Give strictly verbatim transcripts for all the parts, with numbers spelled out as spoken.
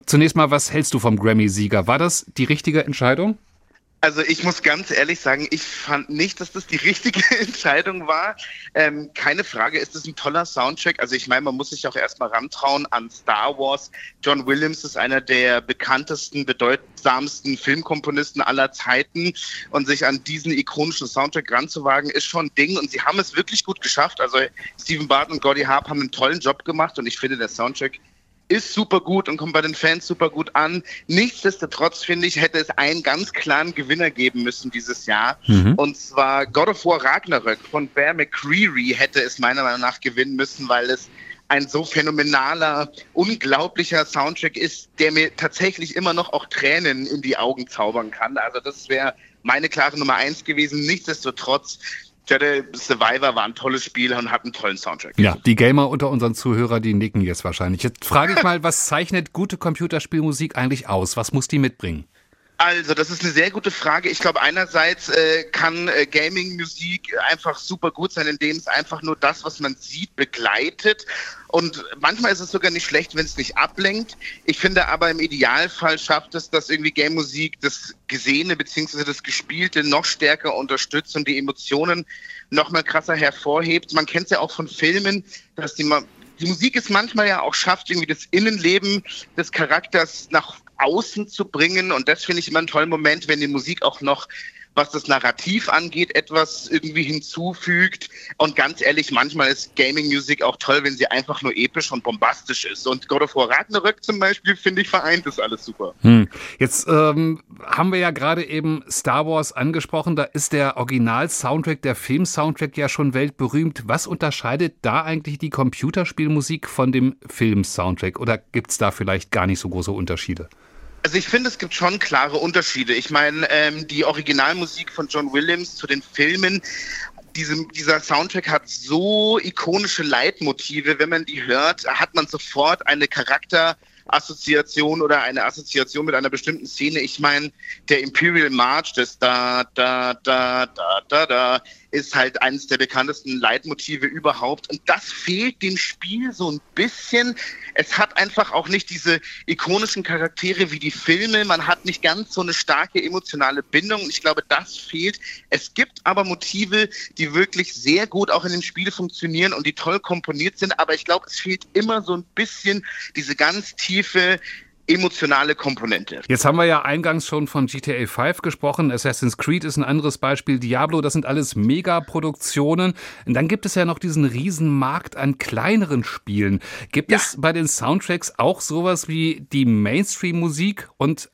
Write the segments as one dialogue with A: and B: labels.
A: zunächst mal, was hältst du vom Grammy-Sieger? War das die richtige Entscheidung?
B: Also ich muss ganz ehrlich sagen, ich fand nicht, dass das die richtige Entscheidung war. Ähm, keine Frage, ist es ein toller Soundtrack. Also ich meine, man muss sich auch erstmal rantrauen an Star Wars. John Williams ist einer der bekanntesten, bedeutsamsten Filmkomponisten aller Zeiten. Und sich an diesen ikonischen Soundtrack ranzuwagen, ist schon ein Ding. Und sie haben es wirklich gut geschafft. Also Stephen Barton und Gordy Harp haben einen tollen Job gemacht. Und ich finde, der Soundtrack ist super gut und kommt bei den Fans super gut an. Nichtsdestotrotz, finde ich, hätte es einen ganz klaren Gewinner geben müssen dieses Jahr. Mhm. Und zwar God of War Ragnarök von Bear McCreary hätte es meiner Meinung nach gewinnen müssen, weil es ein so phänomenaler, unglaublicher Soundtrack ist, der mir tatsächlich immer noch auch Tränen in die Augen zaubern kann. Also das wäre meine klare Nummer eins gewesen. Nichtsdestotrotz, Jedi Survivor war ein tolles Spiel und hat einen tollen Soundtrack.
A: Ja, die Gamer unter unseren Zuhörern, die nicken jetzt wahrscheinlich. Jetzt frage ich mal, was zeichnet gute Computerspielmusik eigentlich aus? Was muss die mitbringen?
B: Also, das ist eine sehr gute Frage. Ich glaube, einerseits äh, kann äh, Gaming-Musik einfach super gut sein, indem es einfach nur das, was man sieht, begleitet. Und manchmal ist es sogar nicht schlecht, wenn es nicht ablenkt. Ich finde aber im Idealfall schafft es, dass irgendwie Game-Musik das Gesehene bzw. das Gespielte noch stärker unterstützt und die Emotionen noch mal krasser hervorhebt. Man kennt es ja auch von Filmen, dass die, die Musik es manchmal ja auch schafft, irgendwie das Innenleben des Charakters nach außen zu bringen. Und das finde ich immer einen tollen Moment, wenn die Musik auch noch, was das Narrativ angeht, etwas irgendwie hinzufügt. Und ganz ehrlich, manchmal ist Gaming-Musik auch toll, wenn sie einfach nur episch und bombastisch ist. Und God of War Ragnarök zum Beispiel, finde ich, vereint das alles super.
A: Hm. Jetzt ähm, haben wir ja gerade eben Star Wars angesprochen. Da ist der Original-Soundtrack, der Film-Soundtrack ja schon weltberühmt. Was unterscheidet da eigentlich die Computerspielmusik von dem Film-Soundtrack? Oder gibt es da vielleicht gar nicht so große Unterschiede?
B: Also ich finde, es gibt schon klare Unterschiede. Ich meine, ähm, die Originalmusik von John Williams zu den Filmen, diese, dieser Soundtrack hat so ikonische Leitmotive. Wenn man die hört, hat man sofort eine Charakterassoziation oder eine Assoziation mit einer bestimmten Szene. Ich meine, der Imperial March, das da, da, da, da, da, da, ist halt eines der bekanntesten Leitmotive überhaupt. Und das fehlt dem Spiel so ein bisschen. Es hat einfach auch nicht diese ikonischen Charaktere wie die Filme. Man hat nicht ganz so eine starke emotionale Bindung. Ich glaube, das fehlt. Es gibt aber Motive, die wirklich sehr gut auch in dem Spiel funktionieren und die toll komponiert sind. Aber ich glaube, es fehlt immer so ein bisschen diese ganz tiefe emotionale Komponente.
A: Jetzt haben wir ja eingangs schon von G T A fünf gesprochen, Assassin's Creed ist ein anderes Beispiel, Diablo, das sind alles Megaproduktionen. Und dann gibt es ja noch diesen Riesenmarkt an kleineren Spielen. Gibt ja. es bei den Soundtracks auch sowas wie die Mainstream-Musik und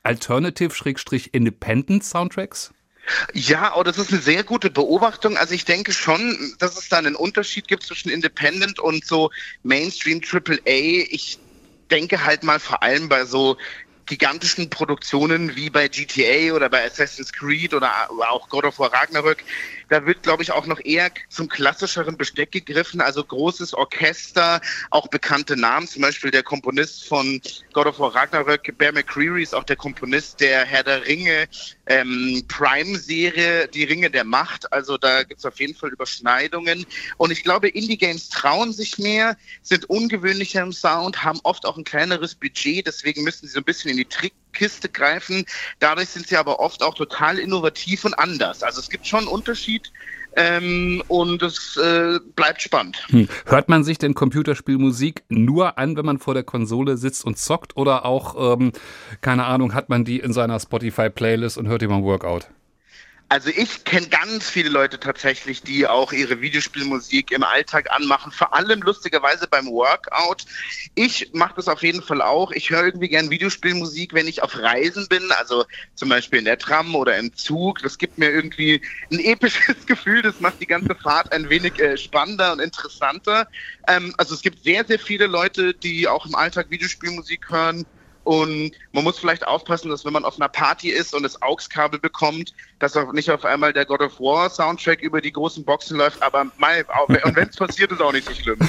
A: Alternative-Independent-Soundtracks?
B: Ja, oh, das ist eine sehr gute Beobachtung. Also ich denke schon, dass es da einen Unterschied gibt zwischen Independent und so Mainstream Triple A. Ich denke halt mal vor allem bei so gigantischen Produktionen wie bei G T A oder bei Assassin's Creed oder auch God of War Ragnarök, da wird, glaube ich, auch noch eher zum klassischeren Besteck gegriffen, also großes Orchester, auch bekannte Namen, zum Beispiel der Komponist von God of War Ragnarök, Bear McCreary, ist auch der Komponist der Herr der Ringe ähm, Prime-Serie, die Ringe der Macht, also da gibt es auf jeden Fall Überschneidungen und ich glaube, Indie-Games trauen sich mehr, sind ungewöhnlicher im Sound, haben oft auch ein kleineres Budget, deswegen müssen sie so ein bisschen in die Trickkiste greifen. Dadurch sind sie aber oft auch total innovativ und anders. Also es gibt schon einen Unterschied ähm, und es äh, bleibt spannend.
A: Hm. Hört man sich denn Computerspielmusik nur an, wenn man vor der Konsole sitzt und zockt oder auch, ähm, keine Ahnung, hat man die in seiner Spotify-Playlist und hört die beim Workout?
B: Also ich kenne ganz viele Leute tatsächlich, die auch ihre Videospielmusik im Alltag anmachen, vor allem lustigerweise beim Workout. Ich mache das auf jeden Fall auch. Ich höre irgendwie gern Videospielmusik, wenn ich auf Reisen bin, also zum Beispiel in der Tram oder im Zug. Das gibt mir irgendwie ein episches Gefühl, das macht die ganze Fahrt ein wenig äh, spannender und interessanter. Ähm, also es gibt sehr, sehr viele Leute, die auch im Alltag Videospielmusik hören. Und man muss vielleicht aufpassen, dass wenn man auf einer Party ist und das A U X-Kabel bekommt, dass auch nicht auf einmal der God of War Soundtrack über die großen Boxen läuft. Aber mal, und wenn es passiert, ist auch nicht so schlimm.